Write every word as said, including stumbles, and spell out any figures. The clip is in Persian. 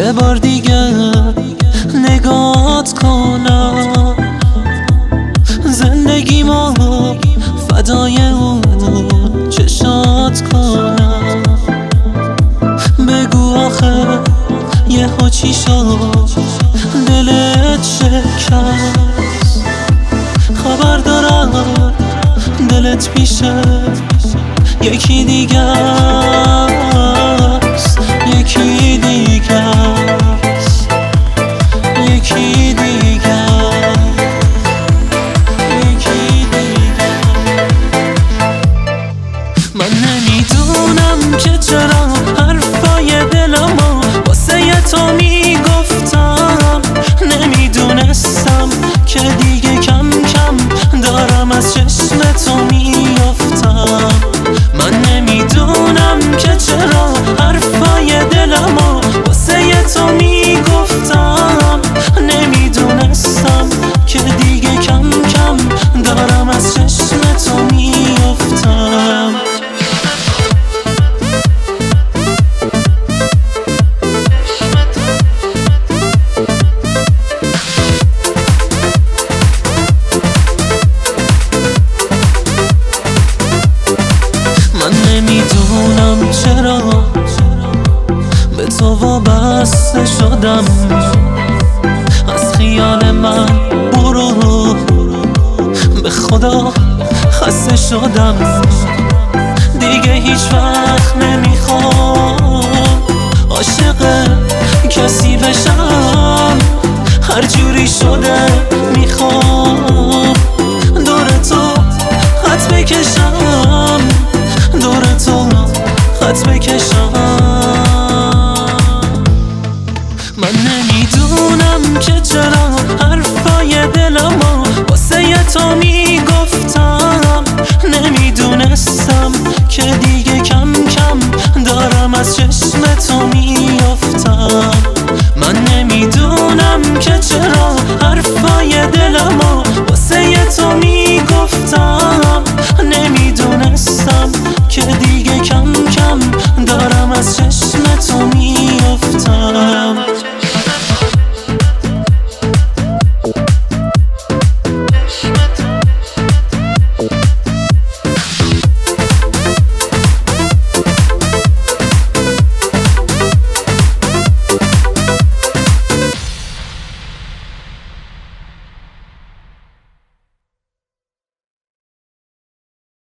یه بار دیگه نگات کنم، زندگی ما فدای اون چشات کنم. بگو آخه یه ها چی شد دلت شکست؟ خبر دارم دلت پیشه یکی دیگه است، یکی دیگه است، یکی دیگه است، یکی دیگه. من نمیدونم که چرا حرفای دلمو واسه ی تو میگفتم، نمیدونستم که دیگه کم کم دارم از چشم تو میافتم. من نمیدونم که چرا حرفای دلمو واسه ی تو میگفتم، نمیدونستم که دیگه کم کم دارم از چشم تو میافتم. نمیدونم چرا به تو وابسته شدم، از خیال من برو، به خدا خسته شدم. دیگه هیچ وقت نمیخوام عاشق کسی بشم، هر جوری شده میخوام دور تو خط بکشم، دور تو خط بکشم. من نمیدونم که چرا حرفای دلمو واسه ی تو